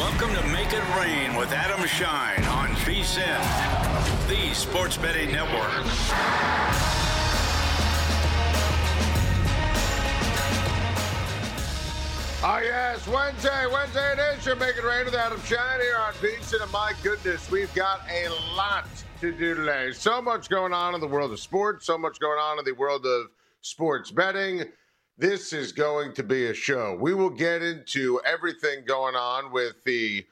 Welcome to Make It Rain with Adam Shine on VSiN, the Sports Betting Network. Oh, yes, Wednesday edition, Make It Rain with Adam Shine here on VSiN. And my goodness, we've got a lot to do today. So much going on in the world of sports, so much going on in the world of sports betting. This is going to be a show. We will get into everything going on with the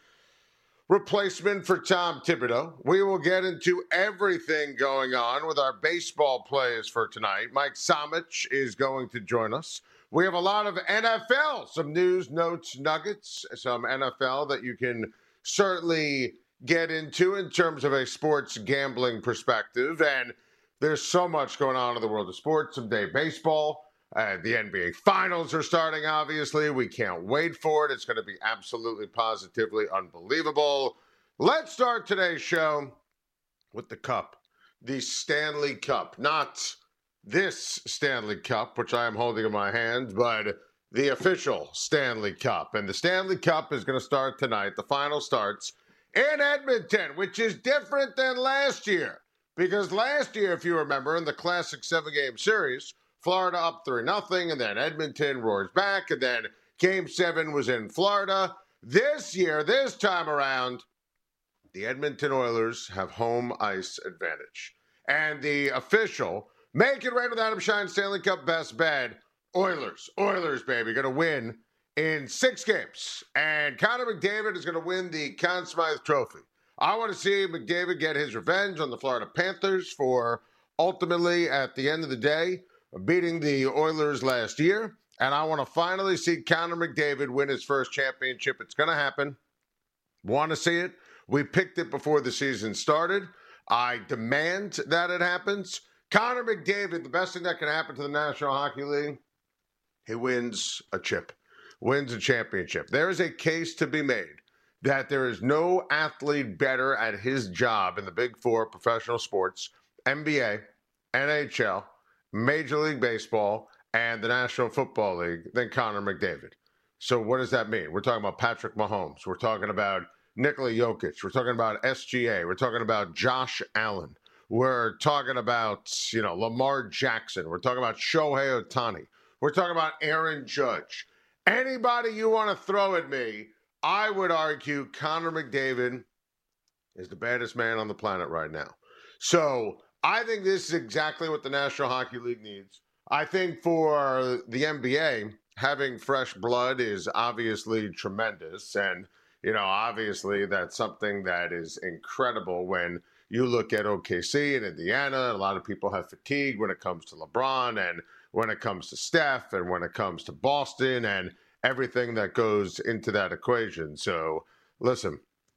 replacement for Tom Thibodeau. We will get into everything going on with our baseball players for tonight. Mike Somich is going to join us. We have a lot of NFL, some news, notes, nuggets, some NFL that you can certainly get into in terms of a sports gambling perspective. And there's so much going on in the world of sports. Some day baseball. The NBA Finals are starting, obviously. We can't wait for it. It's going to be absolutely, positively unbelievable. Let's start today's show with the Cup, the Stanley Cup. Not this Stanley Cup, which I am holding in my hand, but the official Stanley Cup. And the Stanley Cup is going to start tonight. The final starts in Edmonton, which is different than last year. Because last year, if you remember, in the classic 7-game series, Florida up 3-0, and then Edmonton roars back, and then Game 7 was in Florida. This year, this time around, the Edmonton Oilers have home ice advantage. And the official Make It Rain with Adam Shine Stanley Cup best bet, Oilers, baby, going to win in 6 games. And Connor McDavid is going to win the Conn Smythe Trophy. I want to see McDavid get his revenge on the Florida Panthers for ultimately, at the end of the day, beating the Oilers last year. And I want to finally see Connor McDavid win his first championship. It's going to happen. Want to see it? We picked it before the season started. I demand that it happens. Connor McDavid, the best thing that can happen to the National Hockey League, he wins a chip, wins a championship. There is a case to be made that there is no athlete better at his job in the Big Four professional sports, NBA, NHL, Major League Baseball, and the National Football League than Connor McDavid. So what does that mean? We're talking about Patrick Mahomes. We're talking about Nikola Jokic. We're talking about SGA. We're talking about Josh Allen. We're talking about, Lamar Jackson. We're talking about Shohei Ohtani. We're talking about Aaron Judge. Anybody you want to throw at me, I would argue Connor McDavid is the baddest man on the planet right now. So I think this is exactly what the National Hockey League needs. I think for the NBA, having fresh blood is obviously tremendous. And, obviously that's something that is incredible when you look at OKC and Indiana. A lot of people have fatigue when it comes to LeBron and when it comes to Steph and when it comes to Boston and everything that goes into that equation. So, listen,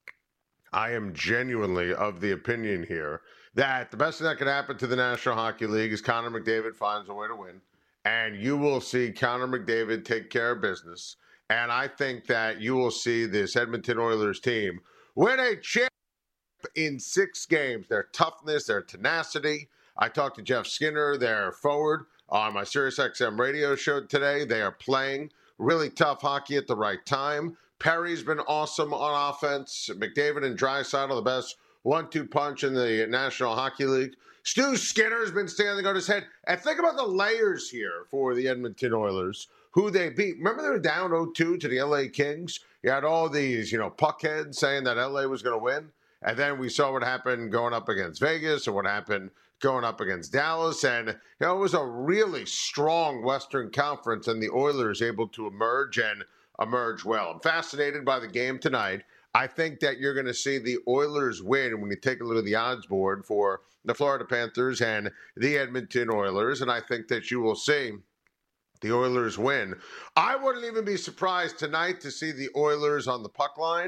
I am genuinely of the opinion here that the best thing that could happen to the National Hockey League is Connor McDavid finds a way to win. And you will see Connor McDavid take care of business. And I think that you will see this Edmonton Oilers team win a championship in 6 games. Their toughness, their tenacity. I talked to Jeff Skinner, their forward, on my SiriusXM radio show today. They are playing really tough hockey at the right time. Perry's been awesome on offense. McDavid and Draisaitl, the best 1-2 punch in the National Hockey League. Stu Skinner's been standing on his head. And think about the layers here for the Edmonton Oilers, who they beat. Remember they were down 0-2 to the LA Kings? You had all these, puckheads saying that LA was going to win. And then we saw what happened going up against Vegas and what happened going up against Dallas. And, it was a really strong Western Conference, and the Oilers able to emerge and emerge well. I'm fascinated by the game tonight. I think that you're going to see the Oilers win when you take a look at the odds board for the Florida Panthers and the Edmonton Oilers. And I think that you will see the Oilers win. I wouldn't even be surprised tonight to see the Oilers on the puck line.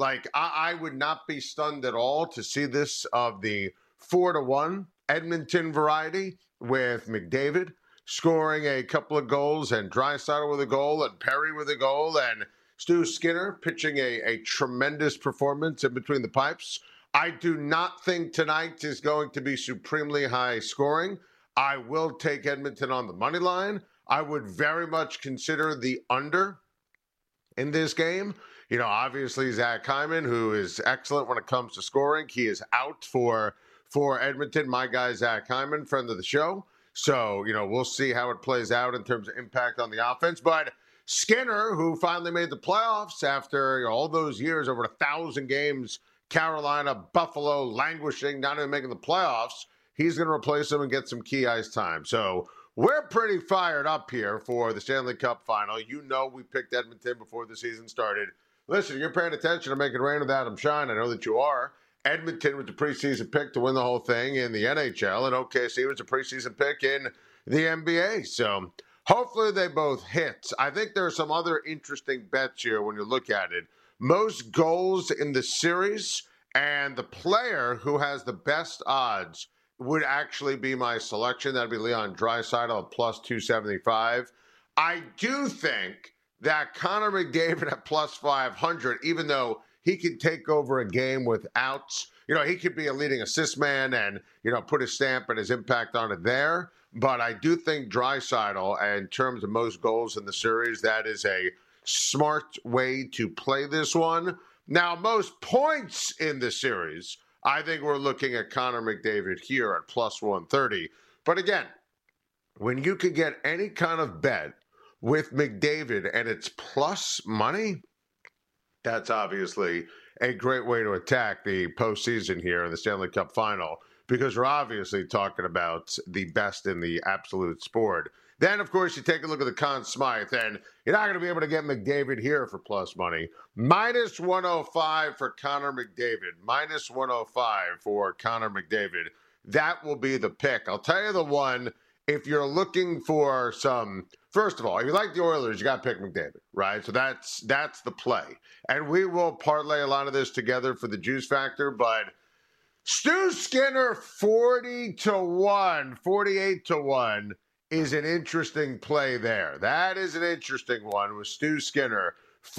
I would not be stunned at all to see this of the 4-1 Edmonton variety with McDavid scoring a couple of goals and Draisaitl with a goal and Perry with a goal and Stu Skinner pitching a tremendous performance in between the pipes. I do not think tonight is going to be supremely high scoring. I will take Edmonton on the money line. I would very much consider the under in this game. Obviously Zach Hyman, who is excellent when it comes to scoring. He is out for Edmonton. My guy, Zach Hyman, friend of the show. So, we'll see how it plays out in terms of impact on the offense. But Skinner, who finally made the playoffs after all those years, over 1,000 games, Carolina, Buffalo, languishing, not even making the playoffs, he's going to replace him and get some key ice time. So we're pretty fired up here for the Stanley Cup final. We picked Edmonton before the season started. Listen, you're paying attention to Make It Rain with Adam Shine. I know that you are. Edmonton was the preseason pick to win the whole thing in the NHL, and OKC was a preseason pick in the NBA. So hopefully they both hit. I think there are some other interesting bets here when you look at it. Most goals in the series, and the player who has the best odds would actually be my selection. That'd be Leon Draisaitl at plus 275. I do think that Connor McDavid at plus 500, even though he could take over a game without, he could be a leading assist man and, put his stamp and his impact on it there. But I do think Draisaitl, in terms of most goals in the series, that is a smart way to play this one. Now, most points in the series, I think we're looking at Connor McDavid here at plus 130. But again, when you can get any kind of bet with McDavid and it's plus money, that's obviously a great way to attack the postseason here in the Stanley Cup final, because we're obviously talking about the best in the absolute sport. Then, of course, you take a look at the Conn Smythe, and you're not going to be able to get McDavid here for plus money. Minus 105 for Connor McDavid. Minus 105 for Connor McDavid. That will be the pick. I'll tell you the one, if you're looking for some, first of all, if you like the Oilers, you got to pick McDavid, right? So that's the play. And we will parlay a lot of this together for the juice factor, but Stu Skinner 40-1, 48-1 is an interesting play there. That is an interesting one with Stu Skinner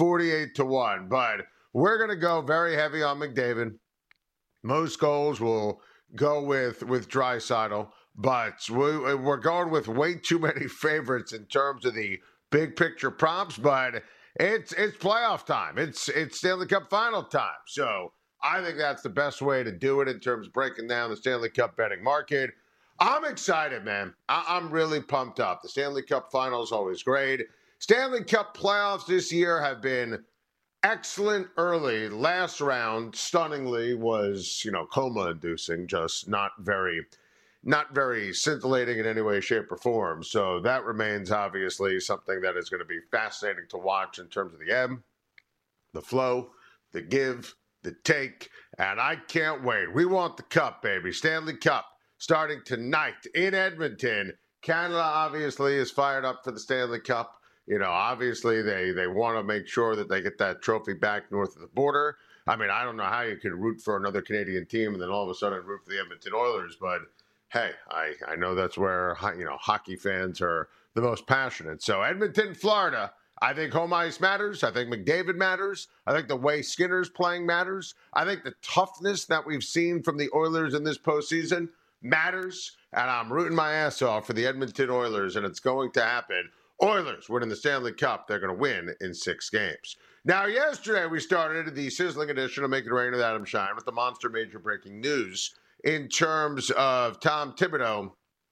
48-1, but we're going to go very heavy on McDavid. Most goals will go with Draisaitl, but we're going with way too many favorites in terms of the big picture props, but it's playoff time. It's Stanley Cup final time. So I think that's the best way to do it in terms of breaking down the Stanley Cup betting market. I'm excited, man. I'm really pumped up. The Stanley Cup final is always great. Stanley Cup playoffs this year have been excellent early. Last round, stunningly, was, coma-inducing, just not very scintillating in any way, shape, or form. So that remains, obviously, something that is going to be fascinating to watch in terms of the ebb, the flow, the give, the take, and I can't wait. We want the cup, baby. Stanley Cup starting tonight in Edmonton. Canada obviously is fired up for the Stanley Cup. Obviously they want to make sure that they get that trophy back north of the border. I mean, I don't know how you can root for another Canadian team and then all of a sudden root for the Edmonton Oilers, but hey, I know that's where, hockey fans are the most passionate. So Edmonton, Florida, I think home ice matters. I think McDavid matters. I think the way Skinner's playing matters. I think the toughness that we've seen from the Oilers in this postseason matters, and I'm rooting my ass off for the Edmonton Oilers, and it's going to happen. Oilers winning the Stanley Cup. They're going to win in 6 games. Now, yesterday we started the sizzling edition of Make It Rain with Adam Shine with the monster major breaking news in terms of Tom Thibodeau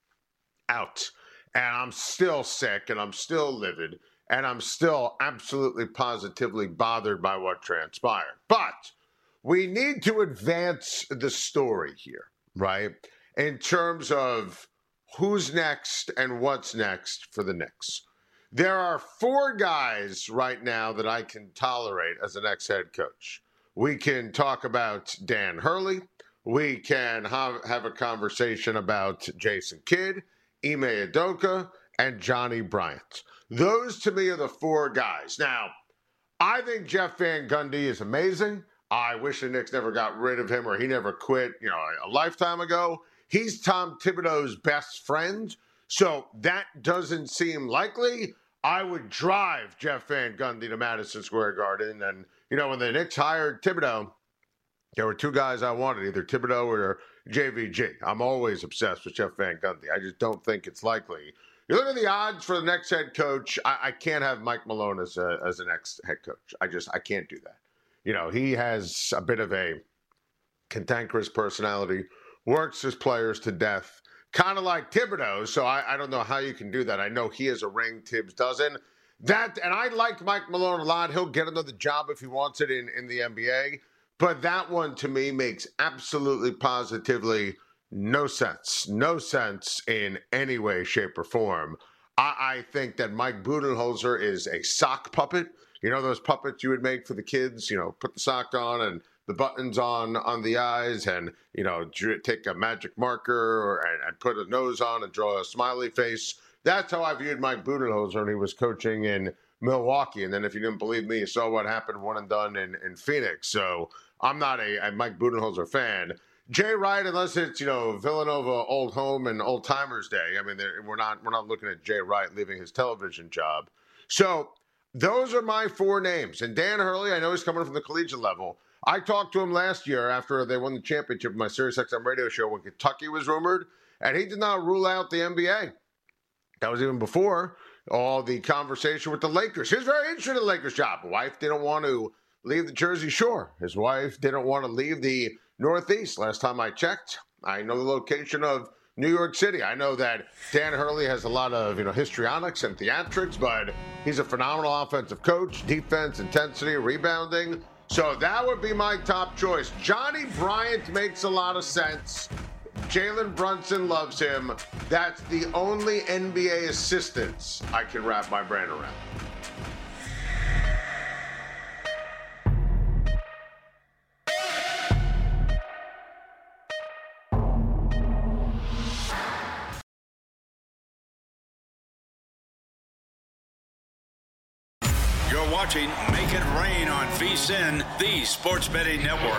out. And I'm still sick, and I'm still livid, and I'm still absolutely positively bothered by what transpired. But we need to advance the story here, right? In terms of who's next and what's next for the Knicks. There are 4 guys right now that I can tolerate as the next head coach. We can talk about Dan Hurley. We can have a conversation about Jason Kidd, Ime Udoka, and Johnny Bryant. Those, to me, are the 4 guys. Now, I think Jeff Van Gundy is amazing. I wish the Knicks never got rid of him or he never quit, a lifetime ago. He's Tom Thibodeau's best friend, so that doesn't seem likely. I would drive Jeff Van Gundy to Madison Square Garden. And, when the Knicks hired Thibodeau, there were 2 guys I wanted, either Thibodeau or JVG. I'm always obsessed with Jeff Van Gundy. I just don't think it's likely You look at the odds for the next head coach. I can't have Mike Malone as the next head coach. I can't do that. You know, he has a bit of a cantankerous personality, works his players to death, kind of like Thibodeau. So I don't know how you can do that. I know he has a ring, Tibbs doesn't. And I like Mike Malone a lot. He'll get another job if he wants it in the NBA. But that one, to me, makes absolutely positively no sense. No sense in any way, shape, or form. I think that Mike Budenholzer is a sock puppet. You know those puppets you would make for the kids? You know, put the sock on and the buttons on the eyes and, you know, take a magic marker and put a nose on and draw a smiley face. That's how I viewed Mike Budenholzer when he was coaching in Milwaukee. And then if you didn't believe me, you saw what happened one and done in Phoenix. So I'm not a Mike Budenholzer fan. Jay Wright, unless it's, you know, Villanova Old Home and Old Timers Day. I mean, we're not looking at Jay Wright leaving his television job. So those are my four names. And Dan Hurley, I know he's coming from the collegiate level. I talked to him last year after they won the championship of my SiriusXM radio show when Kentucky was rumored, and he did not rule out the NBA. That was even before all the conversation with the Lakers. He was very interested in the Lakers' job. His wife didn't want to leave the Jersey Shore. His wife didn't want to leave the Northeast. Last time I checked, I know the location of New York City. I know that Dan Hurley has a lot of, you know, histrionics and theatrics, but he's a phenomenal offensive coach, defense, intensity, rebounding. So that would be my top choice. Johnny Bryant makes a lot of sense. Jalen Brunson loves him. That's the only NBA assistants I can wrap my brain around. You're watching Make It Rain on VSiN, the Sports Betting Network.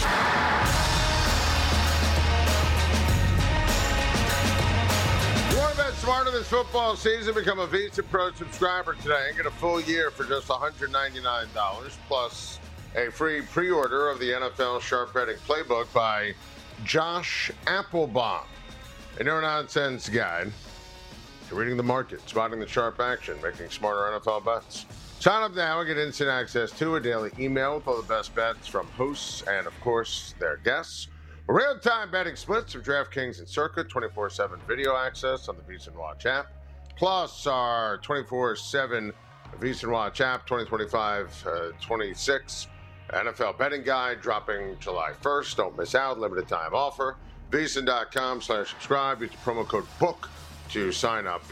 You want to bet smarter this football season? Become a Visa Pro subscriber today and get a full year for just $199 plus a free pre-order of the NFL Sharp Betting Playbook by Josh Applebaum. A no-nonsense guide to reading the market, spotting the sharp action, making smarter NFL bets. Sign up now and get instant access to a daily email with all the best bets from hosts and, of course, their guests. Real-time betting splits from DraftKings and Circa, 24/7 video access on the VSiN Watch app, plus our 24/7 VSiN Watch app 2025-26 NFL betting guide dropping July 1st. Don't miss out. Limited time offer. VSiN.com/subscribe. Use the promo code BOOK to sign up.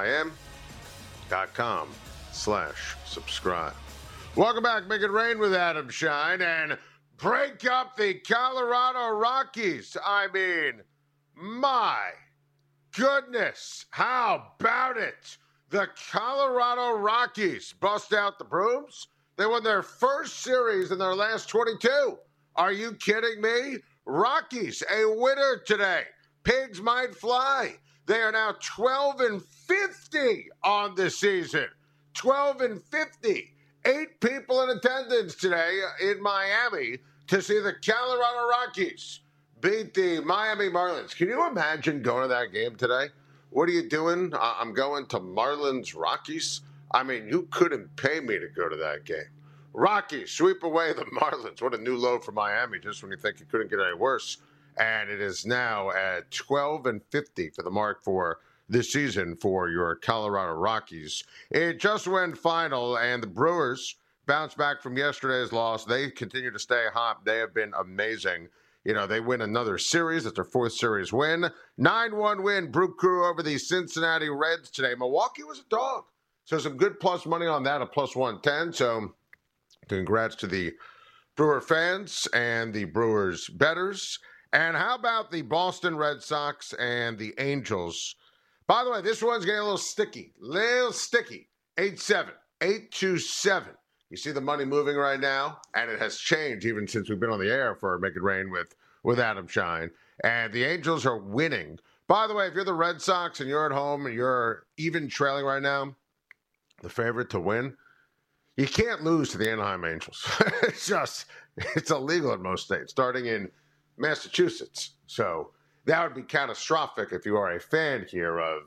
VSIN.com/subscribe. Welcome back. Make it rain with Adam Shine and break up the Colorado Rockies. I mean, my goodness. How about it? The Colorado Rockies bust out the brooms. They won their first series in their last 22. Are you kidding me? Rockies, a winner today. Pigs might fly. They are now 12-50 on the season. 12-50. 8 people in attendance today in Miami to see the Colorado Rockies beat the Miami Marlins. Can you imagine going to that game today? What are you doing? I'm going to Marlins Rockies. I mean, you couldn't pay me to go to that game. Rockies sweep away the Marlins. What a new low for Miami, just when you think it couldn't get any worse. And it is now at 12-50 for the mark for this season for your Colorado Rockies. It just went final, and the Brewers bounced back from yesterday's loss. They continue to stay hot. They have been amazing. You know, they win another series. That's their 4th series win. 9-1 win, Brew Crew over the Cincinnati Reds today. Milwaukee was a dog. So some good plus money on that, a plus 110. So congrats to the Brewer fans and the Brewers bettors. And how about the Boston Red Sox and the Angels? By the way, this one's getting a little sticky. 8-7, 8-2-7. You see the money moving right now, and it has changed even since we've been on the air for Make It Rain with Adam Shine. And the Angels are winning. By the way, if you're the Red Sox and you're at home and you're even trailing right now, the favorite to win, you can't lose to the Anaheim Angels. It's illegal in most states, starting in Massachusetts. So that would be catastrophic if you are a fan here of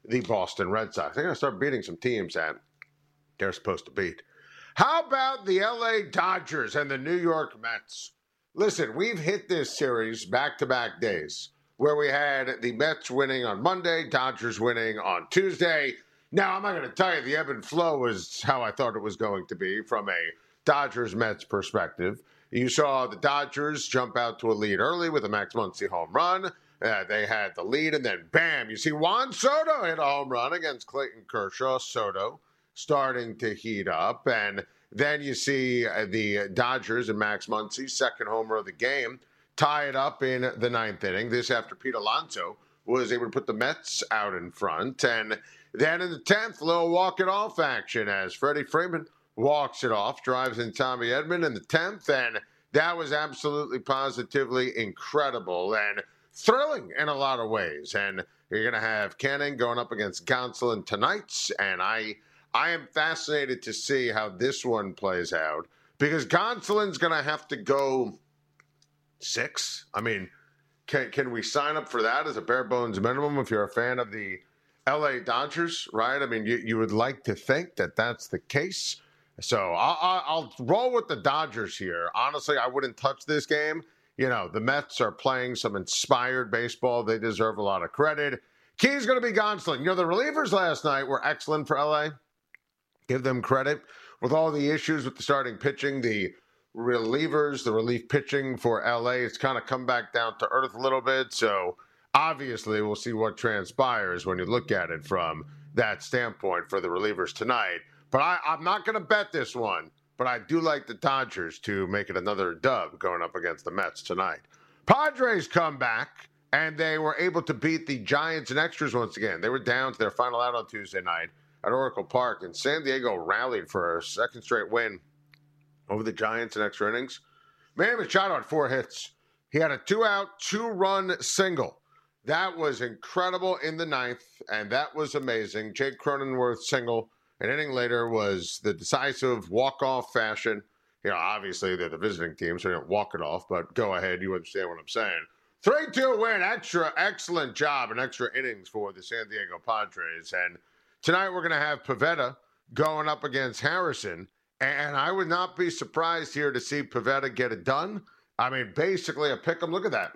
the Boston Red Sox. They're going to start beating some teams that they're supposed to beat. How about the LA Dodgers and the New York Mets? Listen, we've hit this series back-to-back days where we had the Mets winning on Monday, Dodgers winning on Tuesday. Now, I'm not going to tell you the ebb and flow was how I thought it was going to be from a Dodgers-Mets perspective. You saw the Dodgers jump out to a lead early with a Max Muncy home run. They had the lead, and then bam, you see Juan Soto hit a home run against Clayton Kershaw. Soto starting to heat up, and then you see the Dodgers and Max Muncy's second homer of the game tie it up in the ninth inning. This after Pete Alonso was able to put the Mets out in front, and then in the 10th, a little walk-it-off action as Freddie Freeman walks it off, drives in Tommy Edman in the 10th, and that was absolutely positively incredible and thrilling in a lot of ways. And you're going to have Canning going up against Gonsolin tonight, and I am fascinated to see how this one plays out because Gonsolin's going to have to go 6. I mean, can we sign up for that as a bare bones minimum if you're a fan of the LA Dodgers, right? I mean, you would like to think that that's the case. So I'll roll with the Dodgers here. Honestly, I wouldn't touch this game. You know, the Mets are playing some inspired baseball. They deserve a lot of credit. Key's going to be Gonsolin. You know, the relievers last night were excellent for LA. Give them credit. With all the issues with the starting pitching, the relievers, the relief pitching for LA, it's kind of come back down to earth a little bit. So obviously we'll see what transpires when you look at it from that standpoint for the relievers tonight. But I'm not going to bet this one, but I do like the Dodgers to make it another dub going up against the Mets tonight. Padres come back, and they were able to beat the Giants in extras once again. They were down to their final out on Tuesday night at Oracle Park, and San Diego rallied for a second straight win over the Giants in extra innings. Manny Machado had 4 hits. He had a 2-out, 2-run single. That was incredible in the 9th, and that was amazing. Jake Cronenworth's single an inning later was the decisive walk-off fashion. You know, obviously they're the visiting team, so they don't walk it off, but go ahead. You understand what I'm saying. 3-2 win. Excellent job in extra innings for the San Diego Padres. And tonight we're going to have Pivetta going up against Harrison. And I would not be surprised here to see Pivetta get it done. I mean, basically a pick 'em. Look at that.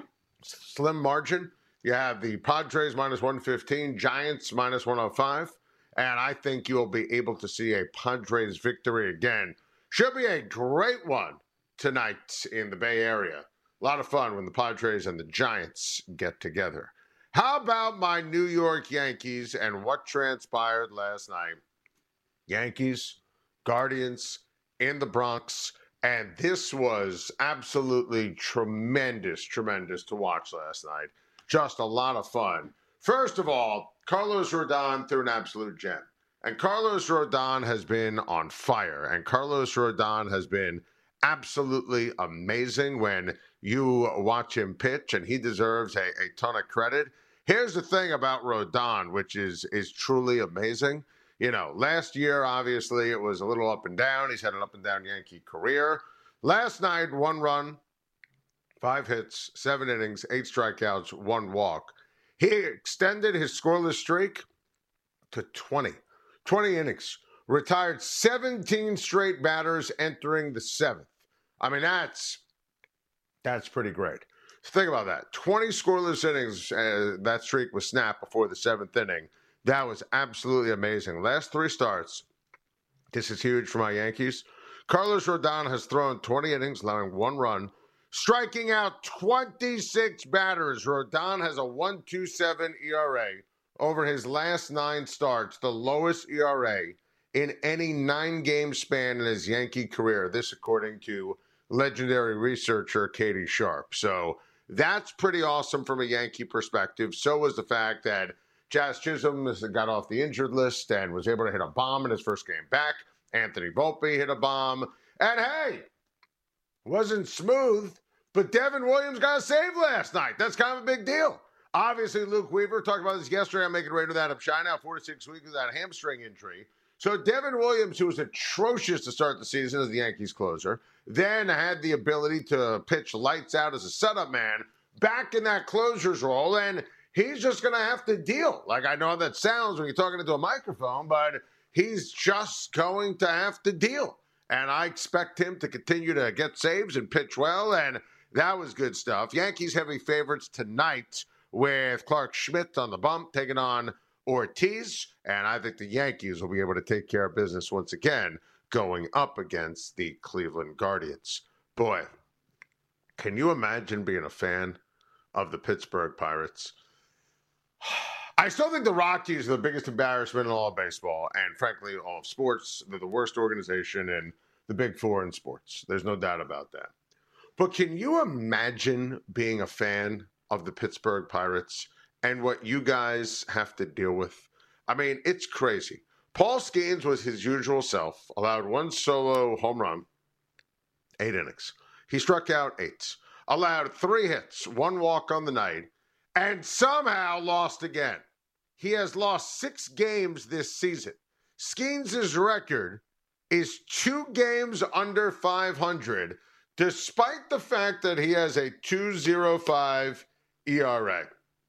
Slim margin. You have the Padres minus 115, Giants minus 105. And I think you'll be able to see a Padres victory again. Should be a great one tonight in the Bay Area. A lot of fun when the Padres and the Giants get together. How about my New York Yankees and what transpired last night? Yankees, Guardians in the Bronx. And this was absolutely tremendous to watch last night. Just a lot of fun. First of all, Carlos Rodon threw an absolute gem. And Carlos Rodon has been on fire. And Carlos Rodon has been absolutely amazing when you watch him pitch, and he deserves a ton of credit. Here's the thing about Rodon, which is truly amazing. You know, last year, obviously, it was a little up and down. He's had an up and down Yankee career. Last night, 1 run, 5 hits, 7 innings, 8 strikeouts, 1 walk. He extended his scoreless streak to 20 innings. Retired 17 straight batters entering the 7th. I mean, that's pretty great. So think about that. 20 scoreless innings, that streak was snapped before the 7th inning. That was absolutely amazing. Last 3 starts, this is huge for my Yankees. Carlos Rodon has thrown 20 innings, allowing 1 run, striking out 26 batters. Rodon has a 1.27 ERA over his last 9 starts, the lowest ERA in any 9-game span in his Yankee career. This according to legendary researcher Katie Sharp. So that's pretty awesome from a Yankee perspective. So was the fact that Jazz Chisholm got off the injured list and was able to hit a bomb in his first game back. Anthony Volpe hit a bomb. And hey, wasn't smooth, but Devin Williams got a save last night. That's kind of a big deal. Obviously, Luke Weaver talked about this yesterday. I'm making radio with Adam Shine now, 4 to 6 weeks with that hamstring injury. So Devin Williams, who was atrocious to start the season as the Yankees closer, then had the ability to pitch lights out as a setup man back in that closer's role. And he's just going to have to deal. Like, I know how that sounds when you're talking into a microphone, but he's just going to have to deal. And I expect him to continue to get saves and pitch well, and that was good stuff. Yankees heavy favorites tonight with Clark Schmidt on the bump, taking on Ortiz, and I think the Yankees will be able to take care of business once again going up against the Cleveland Guardians. Boy, can you imagine being a fan of the Pittsburgh Pirates? I still think the Rockies are the biggest embarrassment in all of baseball, and frankly, all of sports. They're the worst organization in the Big Four in sports. There's no doubt about that. But can you imagine being a fan of the Pittsburgh Pirates and what you guys have to deal with? I mean, it's crazy. Paul Skeens was his usual self, allowed one solo home run, 8 innings. He struck out 8, allowed 3 hits, 1 walk on the night, and somehow lost again. He has lost 6 games this season. Skeens' record is 2 games under 500, despite the fact that he has a 2.05 ERA.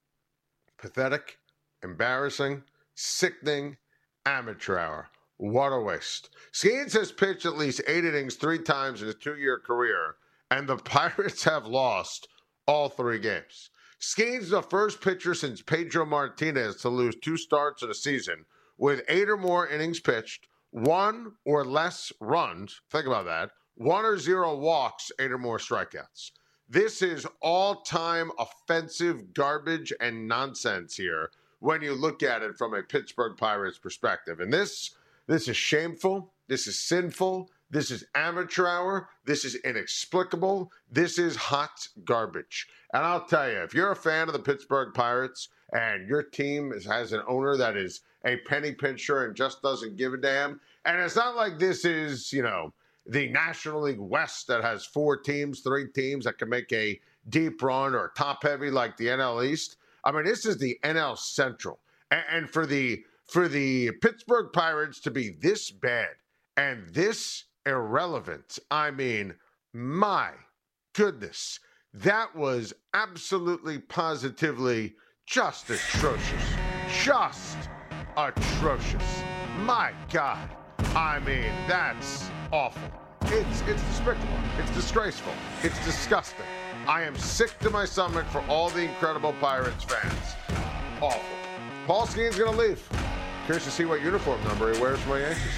Pathetic, embarrassing, sickening, amateur hour. What a waste. Skeens has pitched at least 8 innings 3 times in his 2-year career, and the Pirates have lost all 3 games. Skeens is the first pitcher since Pedro Martinez to lose 2 starts in a season with 8 or more innings pitched, 1 or less runs. Think about that. 1 or 0 walks, 8 or more strikeouts. This is all-time offensive garbage and nonsense here when you look at it from a Pittsburgh Pirates perspective. And this is shameful. This is sinful. This is amateur hour. This is inexplicable. This is hot garbage. And I'll tell you, if you're a fan of the Pittsburgh Pirates and your team has an owner that is a penny pincher and just doesn't give a damn, and it's not like this is, the National League West that has 4 teams, 3 teams that can make a deep run or top heavy like the NL East. I mean, this is the NL Central. And for the Pittsburgh Pirates to be this bad and this irrelevant, I mean, my goodness, that was absolutely positively just atrocious. Just atrocious. My God. I mean, that's awful. It's despicable. It's disgraceful. It's disgusting. I am sick to my stomach for all the incredible Pirates fans. Awful. Paul Skeens going to leave. Curious to see what uniform number he wears for my Yankees.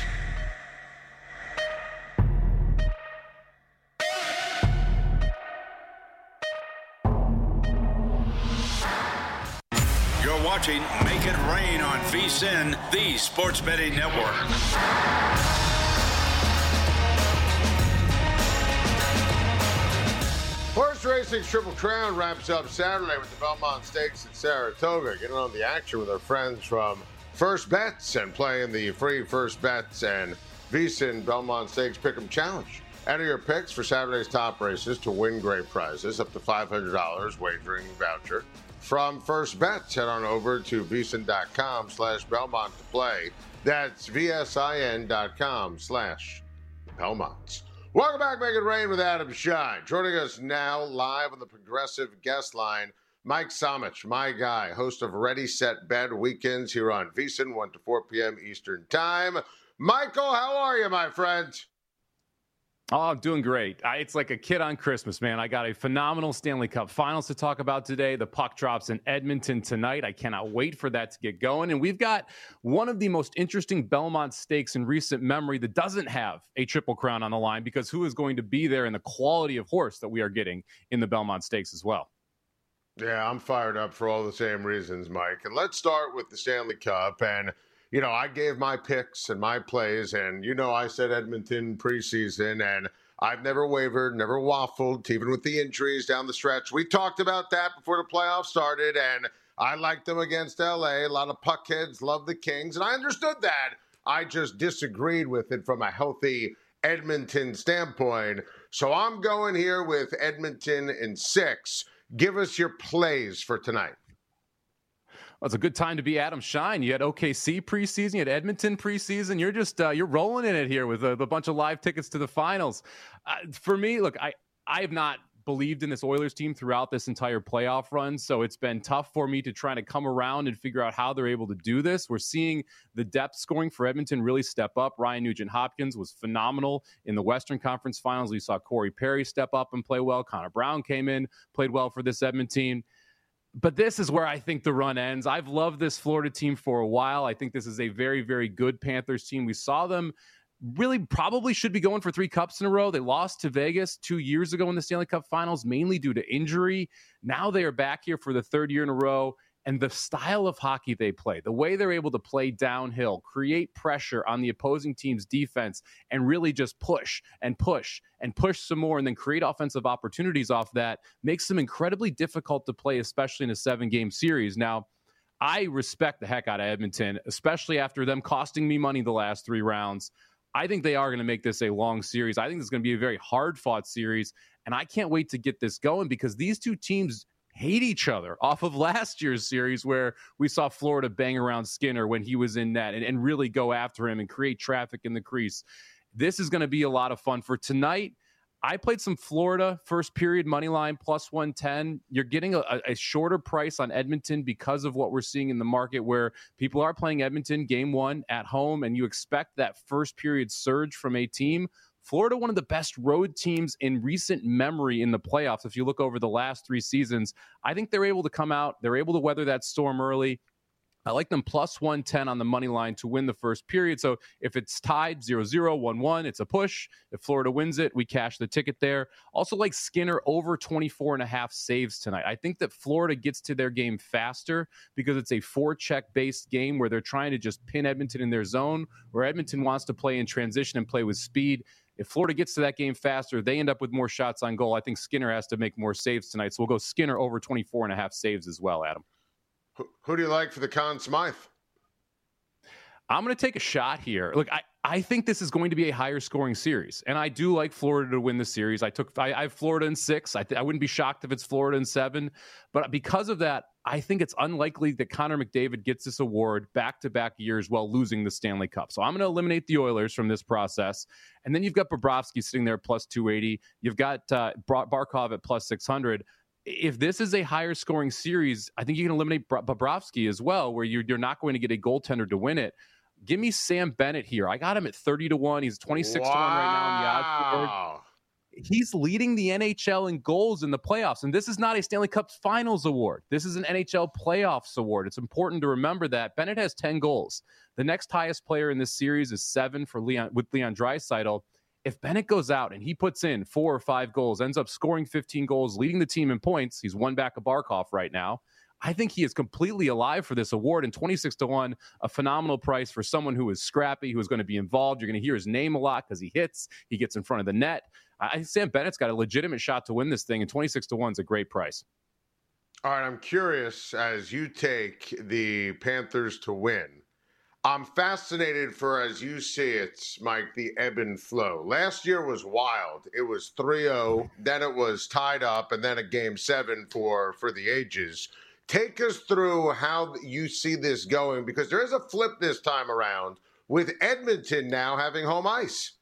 You're watching Make It Rain on VSiN, the Sports Betting Network. Horse Racing's Triple Crown wraps up Saturday with the Belmont Stakes at Saratoga. Getting on the action with our friends from First Bets and playing the free First Bets and VSiN Belmont Stakes Pick'em Challenge. Enter your picks for Saturday's top races to win great prizes, up to $500 wagering voucher. From First Bets, head on over to VSiN.com/Belmont to play. That's VSIN.com/Belmont. Welcome back, Make It Rain with Adam Shine. Joining us now live on the Progressive guest line, Mike Somich, my guy, host of Ready, Set, Bet Weekends here on VSiN, 1 to 4 p.m. Eastern Time. Michael, how are you, my friend? Oh, I'm doing great. It's like a kid on Christmas, man. I got a phenomenal Stanley Cup Finals to talk about today. The puck drops in Edmonton tonight. I cannot wait for that to get going. And we've got one of the most interesting Belmont Stakes in recent memory that doesn't have a Triple Crown on the line, because who is going to be there and the quality of horse that we are getting in the Belmont Stakes as well. Yeah, I'm fired up for all the same reasons, Mike. And let's start with the Stanley Cup. And I gave my picks and my plays, and I said Edmonton preseason, and I've never wavered, never waffled, even with the injuries down the stretch. We talked about that before the playoffs started, and I liked them against LA. A lot of puckheads love the Kings, and I understood that. I just disagreed with it from a healthy Edmonton standpoint. So I'm going here with Edmonton in 6. Give us your plays for tonight. Well, it's a good time to be Adam Shine. You had OKC preseason, you had Edmonton preseason. You're just you're rolling in it here with a bunch of live tickets to the finals. For me, look, I have not believed in this Oilers team throughout this entire playoff run, so it's been tough for me to try to come around and figure out how they're able to do this. We're seeing the depth scoring for Edmonton really step up. Ryan Nugent-Hopkins was phenomenal in the Western Conference Finals. We saw Corey Perry step up and play well. Connor Brown came in, played well for this Edmonton team. But this is where I think the run ends. I've loved this Florida team for a while. I think this is a very, very good Panthers team. We saw them really probably should be going for 3 cups in a row. They lost to Vegas 2 years ago in the Stanley Cup Finals, mainly due to injury. Now they are back here for the 3rd year in a row. And the style of hockey they play, the way they're able to play downhill, create pressure on the opposing team's defense, and really just push and push and push some more, and then create offensive opportunities off that, makes them incredibly difficult to play, especially in a 7-game series. Now, I respect the heck out of Edmonton, especially after them costing me money the last 3 rounds. I think they are going to make this a long series. I think this is going to be a very hard-fought series, and I can't wait to get this going because these two teams hate each other off of last year's series where we saw Florida bang around Skinner when he was in net and really go after him and create traffic in the crease. This is going to be a lot of fun. For tonight, I played some Florida first period money line plus 110. You're getting a shorter price on Edmonton because of what we're seeing in the market where people are playing Edmonton game 1 at home, and you expect that first period surge from a team. Florida, one of the best road teams in recent memory in the playoffs. If you look over the last 3 seasons, I think they're able to come out. They're able to weather that storm early. I like them plus 110 on the money line to win the first period. So if it's tied 0-0, 1-1, it's a push. If Florida wins it, we cash the ticket there. Also like Skinner over 24.5 saves tonight. I think that Florida gets to their game faster because it's a forecheck-based game where they're trying to just pin Edmonton in their zone, where Edmonton wants to play in transition and play with speed. If Florida gets to that game faster, they end up with more shots on goal. I think Skinner has to make more saves tonight. So we'll go Skinner over 24.5 saves as well, Adam. Who do you like for the Conn Smythe? I'm going to take a shot here. Look, I think this is going to be a higher scoring series, and I do like Florida to win the series. I have Florida in 6. I wouldn't be shocked if it's Florida in 7, but because of that, I think it's unlikely that Connor McDavid gets this award back-to-back years while losing the Stanley Cup. So I'm going to eliminate the Oilers from this process, and then you've got Bobrovsky sitting there at plus 280. You've got Barkov at plus 600. If this is a higher scoring series, I think you can eliminate Bobrovsky as well, where you're not going to get a goaltender to win it. Give me Sam Bennett here. I got him at 30-1. He's 26-1 right now on the odds board. He's leading the NHL in goals in the playoffs, and this is not a Stanley Cup Finals award. This is an NHL playoffs award. It's important to remember that. Bennett has 10 goals. The next highest player in this series is 7 for Leon Draisaitl. If Bennett goes out and he puts in 4 or 5 goals, ends up scoring 15 goals, leading the team in points, he's one back of Barkov right now. I think he is completely alive for this award, and 26-1, a phenomenal price for someone who is scrappy, who is going to be involved. You're going to hear his name a lot because he hits, he gets in front of the net. Sam Bennett's got a legitimate shot to win this thing, and 26-1 is a great price. All right, I'm curious, as you take the Panthers to win, I'm fascinated for, as you see it, Mike, the ebb and flow. Last year was wild. It was 3-0, then it was tied up, and then a game 7 for the ages. Take us through how you see this going, because there is a flip this time around with Edmonton now having home ice.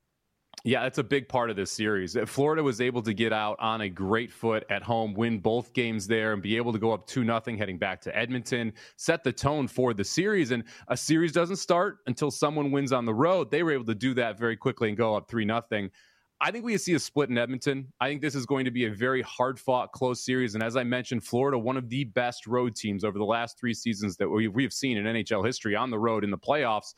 Yeah, that's a big part of this series. Florida was able to get out on a great foot at home, win both games there, and be able to go up 2-0 heading back to Edmonton, set the tone for the series. And a series doesn't start until someone wins on the road. They were able to do that very quickly and go up 3-0. I think we see a split in Edmonton. I think this is going to be a very hard-fought, close series. And as I mentioned, Florida, one of the best road teams over the last 3 seasons that we have seen in NHL history on the road in the playoffs.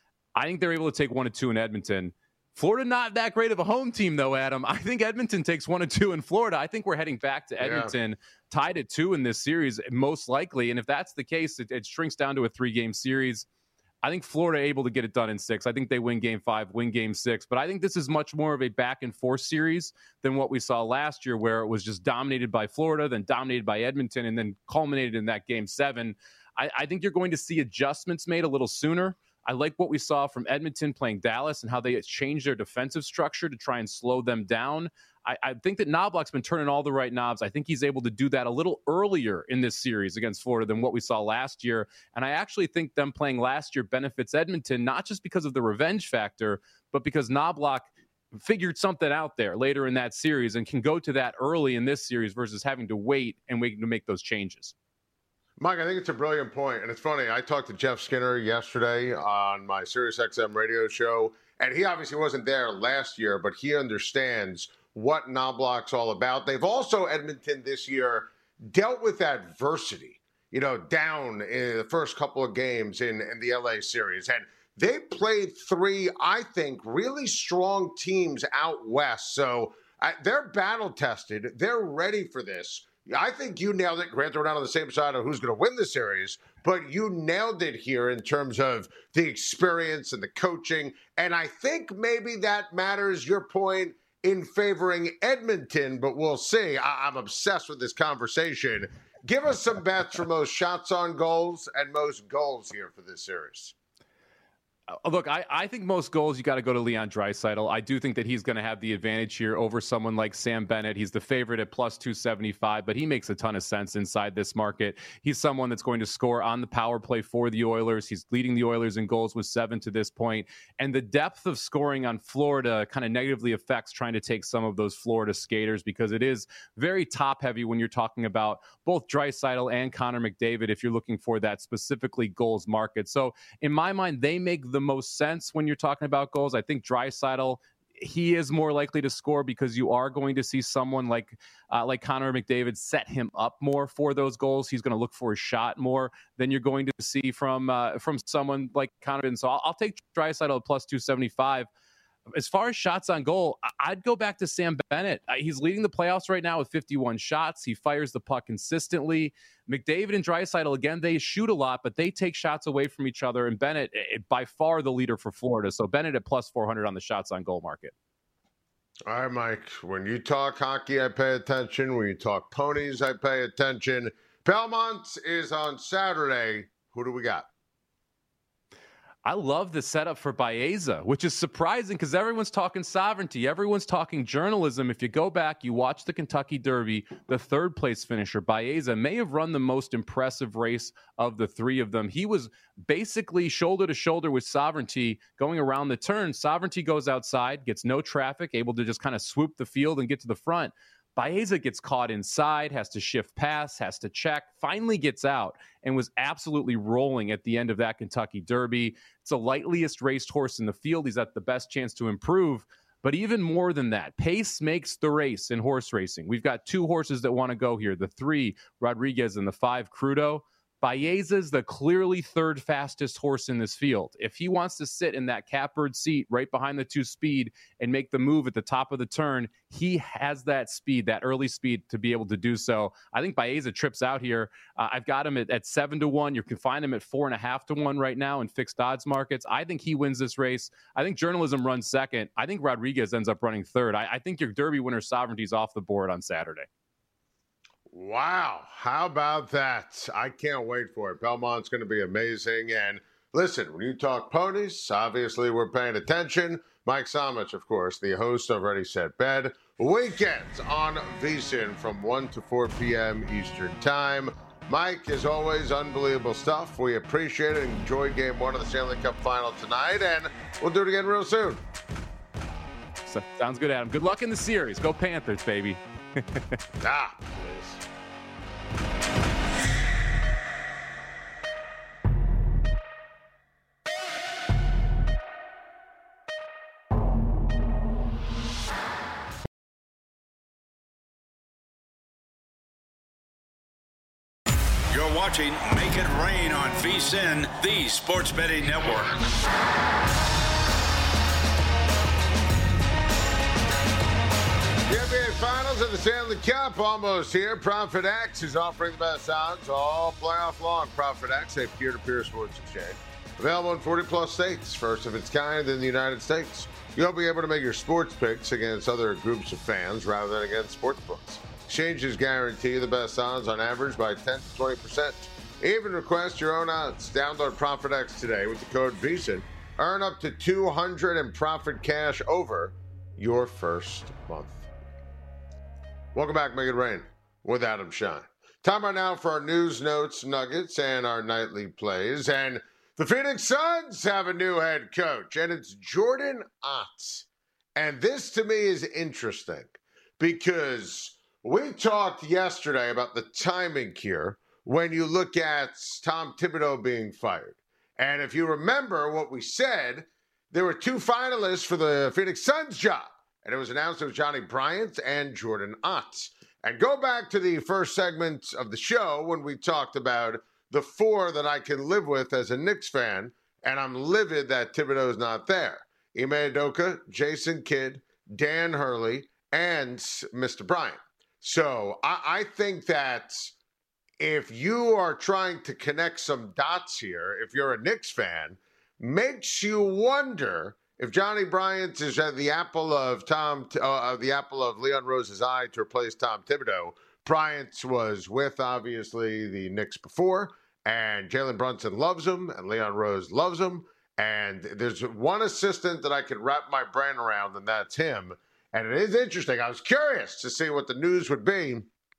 I think they're able to take 1-2 in Edmonton. Florida, not that great of a home team, though, Adam. I think Edmonton takes 1-2 in Florida. I think we're heading back to Edmonton, tied at 2 in this series, most likely. And if that's the case, it shrinks down to a 3-game series. I think Florida able to get it done in 6. I think they win game 5, win game 6. But I think this is much more of a back-and-forth series than what we saw last year, where it was just dominated by Florida, then dominated by Edmonton, and then culminated in that game 7. I think you're going to see adjustments made a little sooner. I like what we saw from Edmonton playing Dallas and how they changed their defensive structure to try and slow them down. I think that Knoblauch's been turning all the right knobs. I think he's able to do that a little earlier in this series against Florida than what we saw last year. And I actually think them playing last year benefits Edmonton, not just because of the revenge factor, but because Knoblauch figured something out there later in that series and can go to that early in this series versus having to wait and waiting to make those changes. Mike, I think it's a brilliant point. And it's funny, I talked to Jeff Skinner yesterday on my SiriusXM radio show, and he obviously wasn't there last year, but he understands what Knoblauch's all about. They've also, Edmonton this year, dealt with adversity, down in the first couple of games in the LA series. And they played three, I think, really strong teams out west. So they're battle-tested. They're ready for this. I think you nailed it. Granted, we're not on the same side of who's going to win the series, but you nailed it here in terms of the experience and the coaching. And I think maybe that matters, your point, in favoring Edmonton, but we'll see. I'm obsessed with this conversation. Give us some bets for most shots on goals and most goals here for this series. Look, I think most goals, you got to go to Leon Draisaitl. I do think that he's going to have the advantage here over someone like Sam Bennett. He's the favorite at plus 275, but he makes a ton of sense inside this market. He's someone that's going to score on the power play for the Oilers. He's leading the Oilers in goals with 7 to this point. And the depth of scoring on Florida kind of negatively affects trying to take some of those Florida skaters because it is very top heavy when you're talking about both Draisaitl and Connor McDavid if you're looking for that specifically goals market. So in my mind, they make the most sense when you're talking about goals. I think Draisaitl, he is more likely to score because you are going to see someone like Connor McDavid set him up more for those goals. He's going to look for a shot more than you're going to see from someone like Connor. So I'll take Draisaitl at plus 275. As far as shots on goal, I'd go back to Sam Bennett. He's leading the playoffs right now with 51 shots. He fires the puck consistently. McDavid and Draisaitl, again, they shoot a lot, but they take shots away from each other. And Bennett, by far the leader for Florida. So Bennett at plus 400 on the shots on goal market. All right, Mike. When you talk hockey, I pay attention. When you talk ponies, I pay attention. Belmont is on Saturday. Who do we got? I love the setup for Baeza, which is surprising because everyone's talking sovereignty. Everyone's talking journalism. If you go back, you watch the Kentucky Derby, the third place finisher, Baeza, may have run the most impressive race of the three of them. He was basically shoulder to shoulder with Sovereignty going around the turn. Sovereignty goes outside, gets no traffic, able to just kind of swoop the field and get to the front. Baeza gets caught inside, has to shift pass, has to check, finally gets out, and was absolutely rolling at the end of that Kentucky Derby. It's the lightliest raced horse in the field. He's at the best chance to improve. But even more than that, pace makes the race in horse racing. We've got two horses that want to go here, the 3, Rodriguez, and the 5, Crudo. Baeza's the clearly third fastest horse in this field. If he wants to sit in that catbird seat right behind the 2 Speed and make the move at the top of the turn, he has that speed, that early speed to be able to do so. I think Baeza trips out here. I've got him at 7 to 1. You can find him at 4.5 to 1 right now in fixed odds markets. I think he wins this race. I think Journalism runs second. I think Rodriguez ends up running third. I think your Derby winner Sovereignty's off the board on Saturday. Wow. How about that? I can't wait for it. Belmont's going to be amazing. And listen, when you talk ponies, obviously we're paying attention. Mike Somich, of course, the host of Ready, Set, Bet. Weekends on VSiN from 1 to 4 p.m. Eastern Time. Mike, as always, unbelievable stuff. We appreciate it. Enjoy Game 1 of the Stanley Cup Final tonight, and we'll do it again real soon. So, sounds good, Adam. Good luck in the series. Go Panthers, baby. Ah. You're watching Make It Rain on VSiN, the sports betting network. The NBA Finals of the Stanley Cup almost here. Profit X is offering the best odds all playoff long. Profit X, a peer-to-peer sports exchange. Available in 40-plus states, first of its kind in the United States. You'll be able to make your sports picks against other groups of fans rather than against sportsbooks. Exchanges guarantee the best odds on average by 10 to 20%. Even request your own odds. Download Profit X today with the code VSiN. Earn up to $200 in profit cash over your first month. Welcome back, Make It Rain with Adam Shine. Time right now for our news, notes, nuggets, and our nightly plays. And the Phoenix Suns have a new head coach, and it's Jordan Ott. And this to me is interesting because we talked yesterday about the timing here when you look at Tom Thibodeau being fired. And if you remember what we said, there were two finalists for the Phoenix Suns job. And it was announced it was Johnny Bryant and Jordan Ott. And go back to the first segment of the show when we talked about the four that I can live with as a Knicks fan, and I'm livid that Thibodeau's not there. Ime Udoka, Jason Kidd, Dan Hurley, and Mr. Bryant. So I think that if you are trying to connect some dots here, if you're a Knicks fan, makes you wonder if Johnny Bryant is the apple of Leon Rose's eye to replace Tom Thibodeau. Bryant was with, obviously, the Knicks before, and Jalen Brunson loves him, and Leon Rose loves him. And there's one assistant that I could wrap my brain around, and that's him. And it is interesting. I was curious to see what the news would be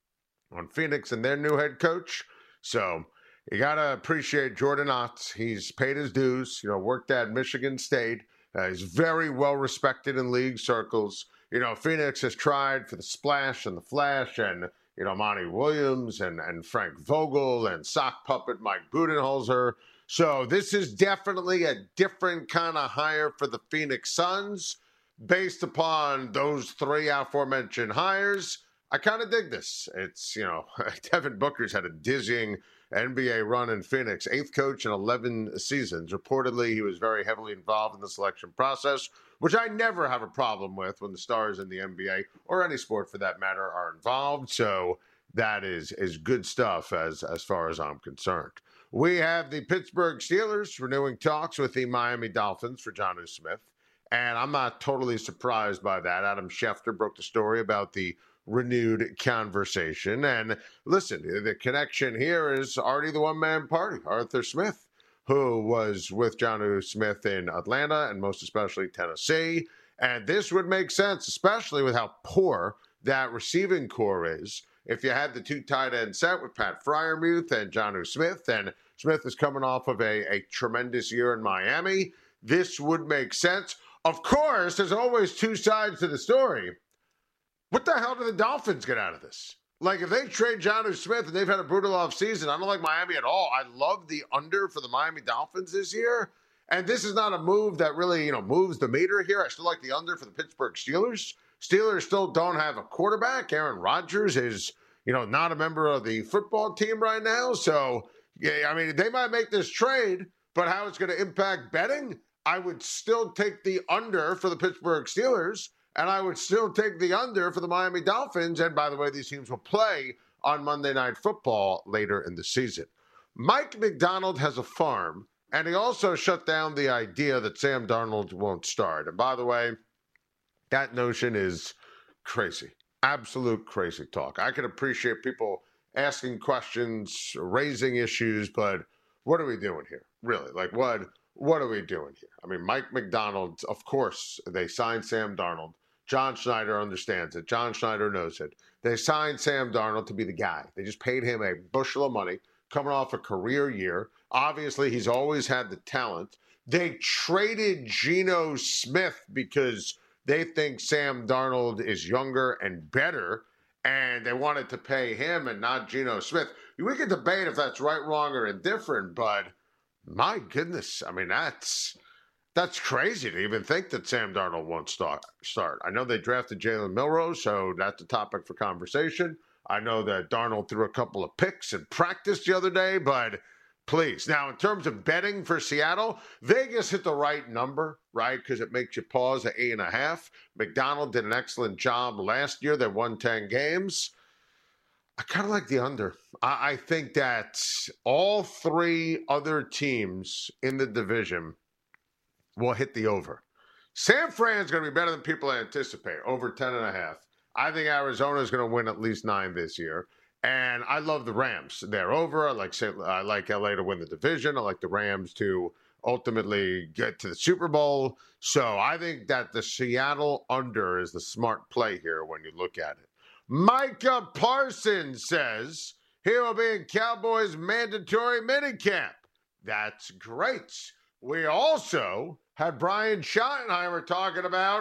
on Phoenix and their new head coach. So you got to appreciate Jordan Ott. He's paid his dues, worked at Michigan State. He's very well respected in league circles. Phoenix has tried for the splash and the flash and, Monty Williams and Frank Vogel and sock puppet Mike Budenholzer. So this is definitely a different kind of hire for the Phoenix Suns based upon those three aforementioned hires. I kind of dig this. It's, Devin Booker's had a dizzying NBA run in Phoenix, 8th coach in 11 seasons. Reportedly, he was very heavily involved in the selection process, which I never have a problem with when the stars in the NBA, or any sport for that matter, are involved. So that is good stuff as far as I'm concerned. We have the Pittsburgh Steelers renewing talks with the Miami Dolphins for Jonnu Smith, and I'm not totally surprised by that. Adam Schefter broke the story about the renewed conversation. And listen, the connection here is already the one-man party, Arthur Smith, who was with Jonnu Smith in Atlanta and most especially Tennessee. And this would make sense, especially with how poor that receiving core is. If you had the two tight end set with Pat Freiermuth and Jonnu Smith, and Smith is coming off of a tremendous year in Miami, this would make sense. Of course, there's always two sides to the story. What the hell do the Dolphins get out of this? Like, if they trade Jonnu Smith and they've had a brutal offseason, I don't like Miami at all. I love the under for the Miami Dolphins this year. And this is not a move that really, moves the meter here. I still like the under for the Pittsburgh Steelers. Steelers still don't have a quarterback. Aaron Rodgers is, not a member of the football team right now. So, yeah, they might make this trade, but how it's going to impact betting, I would still take the under for the Pittsburgh Steelers. And I would still take the under for the Miami Dolphins. And by the way, these teams will play on Monday Night Football later in the season. Mike Macdonald has a farm, and he also shut down the idea that Sam Darnold won't start. And by the way, that notion is crazy. Absolute crazy talk. I can appreciate people asking questions, raising issues, but what are we doing here? Really? Like, what are we doing here? Mike Macdonald, of course, they signed Sam Darnold. John Schneider understands it. John Schneider knows it. They signed Sam Darnold to be the guy. They just paid him a bushel of money coming off a career year. Obviously, he's always had the talent. They traded Geno Smith because they think Sam Darnold is younger and better, and they wanted to pay him and not Geno Smith. We can debate if that's right, wrong, or indifferent, but my goodness, that's crazy to even think that Sam Darnold won't start. I know they drafted Jalen Milroe, so that's a topic for conversation. I know that Darnold threw a couple of picks in practice the other day, but please. Now, in terms of betting for Seattle, Vegas hit the right number, right? Because it makes you pause at 8.5. Macdonald did an excellent job last year. They won 10 games. I kind of like the under. I think that all three other teams in the division will hit the over. San Fran's going to be better than people anticipate, over 10.5. I think Arizona is going to win at least 9 this year. And I love the Rams. They're over. I like LA to win the division. I like the Rams to ultimately get to the Super Bowl. So I think that the Seattle under is the smart play here when you look at it. Micah Parsons says he will be in Cowboys mandatory minicamp. That's great. We also had Brian Schottenheimer talking about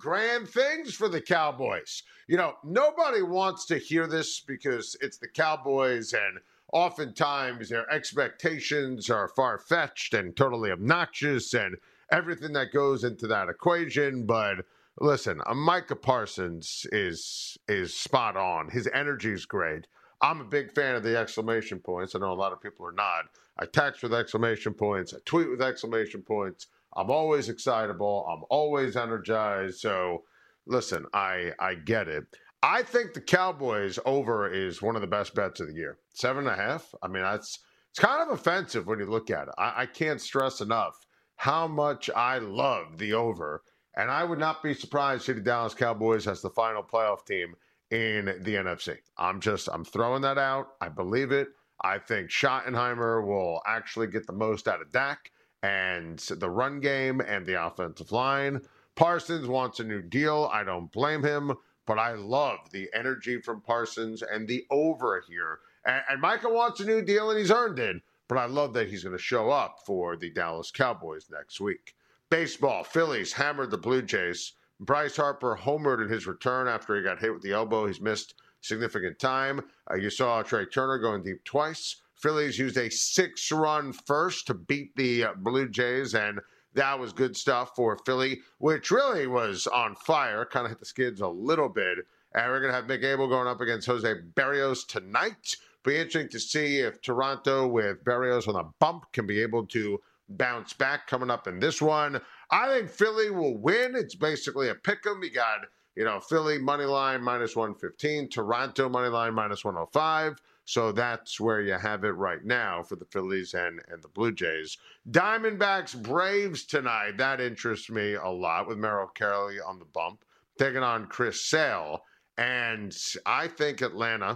grand things for the Cowboys. You know, nobody wants to hear this because it's the Cowboys, and oftentimes their expectations are far-fetched and totally obnoxious and everything that goes into that equation. But listen, Micah Parsons is spot on. His energy is great. I'm a big fan of the exclamation points. I know a lot of people are not. I text with exclamation points. I tweet with exclamation points. I'm always excitable. I'm always energized. So, listen, I get it. I think the Cowboys over is one of the best bets of the year. 7.5. I mean, it's kind of offensive when you look at it. I can't stress enough how much I love the over. And I would not be surprised to see the Dallas Cowboys as the final playoff team in the NFC. I'm throwing that out. I believe it. I think Schottenheimer will actually get the most out of Dak and the run game and the offensive line. Parsons wants a new deal. I don't blame him, but I love the energy from Parsons and the over here. And Micah wants a new deal, and he's earned it, but I love that he's going to show up for the Dallas Cowboys next week. Baseball, Phillies hammered the Blue Jays. Bryce Harper homered in his return after he got hit with the elbow. He's missed significant time. You saw Trey Turner going deep twice. Phillies used a 6-run first to beat the Blue Jays, and that was good stuff for Philly, which really was on fire, kind of hit the skids a little bit. And we're going to have Mick Abel going up against Jose Berrios tonight. Be interesting to see if Toronto with Berrios on a bump can be able to bounce back coming up in this one. I think Philly will win. It's basically a pick 'em. You got, Philly money line minus 115, Toronto money line minus 105. So that's where you have it right now for the Phillies and the Blue Jays. Diamondbacks Braves tonight. That interests me a lot with Merrill Kelly on the bump, taking on Chris Sale. And I think Atlanta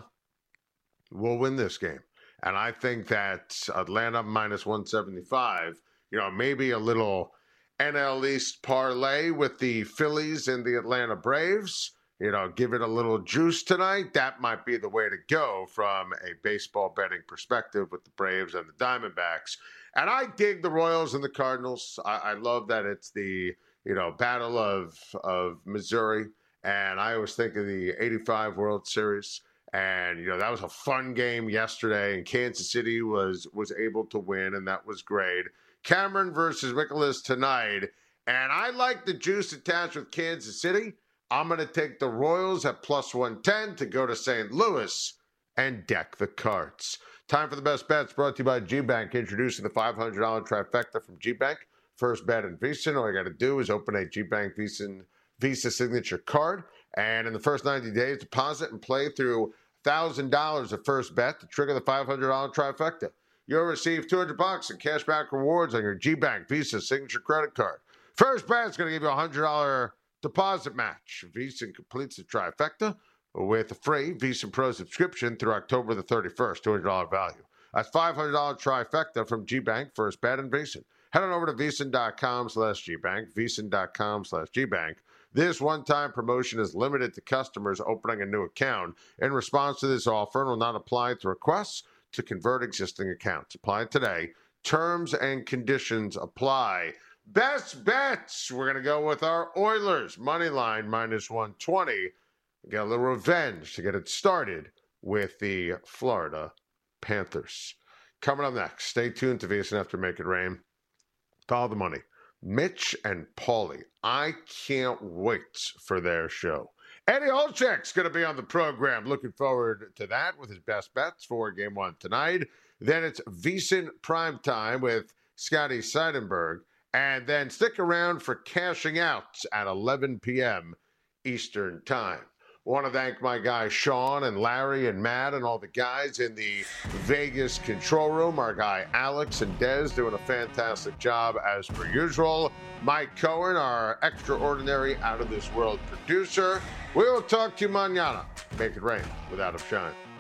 will win this game. And I think that Atlanta minus 175, maybe a little NL East parlay with the Phillies and the Atlanta Braves. Give it a little juice tonight. That might be the way to go from a baseball betting perspective with the Braves and the Diamondbacks. And I dig the Royals and the Cardinals. I love that it's the, Battle of Missouri. And I always think of the 85 World Series. And, that was a fun game yesterday. And Kansas City was able to win, and that was great. Cameron versus Nicholas tonight. And I like the juice attached with Kansas City. I'm going to take the Royals at plus 110 to go to St. Louis and deck the cards. Time for the best bets brought to you by G-Bank. Introducing the $500 trifecta from G-Bank. First bet in VSiN. All you got to do is open a G-Bank Visa signature card. And in the first 90 days, deposit and play through $1,000 of first bet to trigger the $500 trifecta. You'll receive $200 in cashback rewards on your G-Bank Visa signature credit card. First bet is going to give you a $100 deposit match. VSiN completes the trifecta with a free VSiN Pro subscription through October the 31st, $200 value. That's $500 trifecta from G-Bank, first bet in VSiN. Head on over to VSiN.com/GBank, VSiN.com/GBank. This one-time promotion is limited to customers opening a new account in response to this offer and will not apply to requests to convert existing accounts. Apply today. Terms and conditions apply. Best bets. We're going to go with our Oilers. Money line minus 120. Get a little revenge to get it started with the Florida Panthers. Coming up next, stay tuned to VSiN After Make It Rain. Follow the money. Mitch and Paulie. I can't wait for their show. Eddie Olczyk's going to be on the program. Looking forward to that with his best bets for Game 1 tonight. Then it's VSiN Primetime with Scotty Seidenberg. And then stick around for Cashing Out at 11 p.m. Eastern Time. Want to thank my guys Sean and Larry and Matt and all the guys in the Vegas control room. Our guy Alex and Dez doing a fantastic job as per usual. Mike Cohen, our extraordinary out-of-this-world producer. We will talk to you mañana. Make it rain with Adam Shine.